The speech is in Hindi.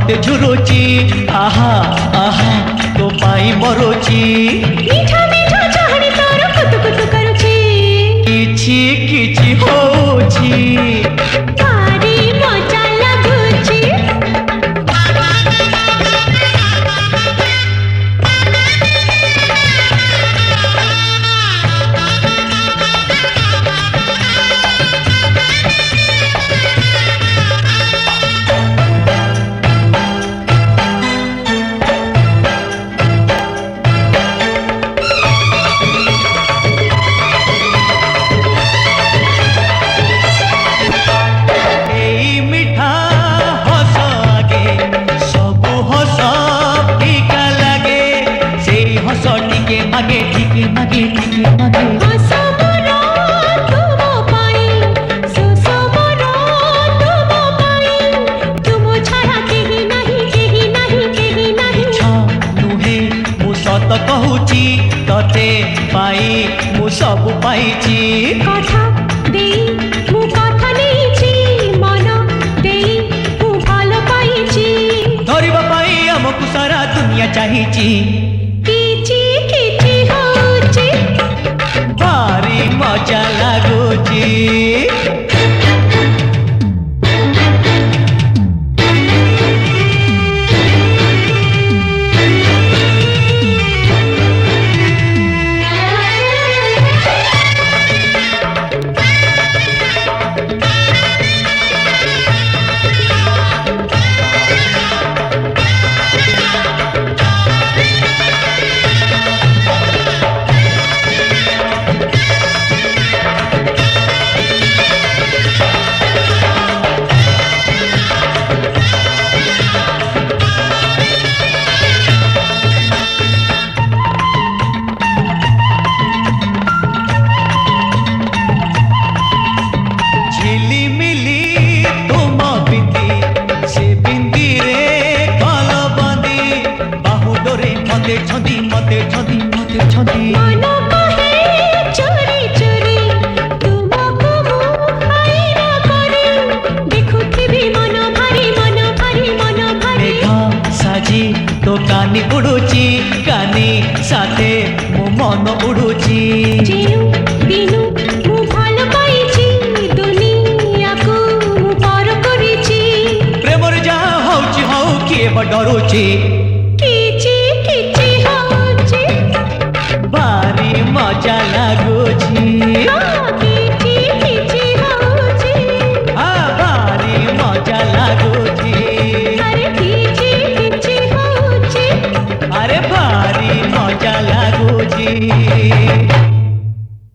मते झुरुची आहा आहा तो पाई मरुची मीठा मीठा चाहनी तोर कुतु कुतु करुची किछि किछि होची भारी मजा लागुची मागे ठीके मागे ठीके मागे हसो मोरो तुमो पाई सुसो मोरो तुमो पाई तुमो छाड़ा केही नहीं केही नहीं केही नहीं नुहे मु सत कहूची तते पाई मु सब पाइची कथा देई मु कथा नेइची मन देई मु भालो पाइची धरिबा पाई हमकु सारा दुनिया चाहिची किछि किछि होची भारी मजा लागुची छंदी मते छंदी मते छंदी मन कहे चोरी चोरी तुमको मु हाइरा करे देखुथिबी मन भारी मेघ साजी तो कानी उड़ुची कानी साथे मो मन उड़ुची जेउ दिनु मु भालो पाइची दुनिया को मु पार करिची प्रेमर जा होची हो किए डरुची किछि किछि होची भारी मजा लागुची किछि किछि होची भारी मजा लागुची अरे किछि किछि होची अरे भारी मजा लागुची।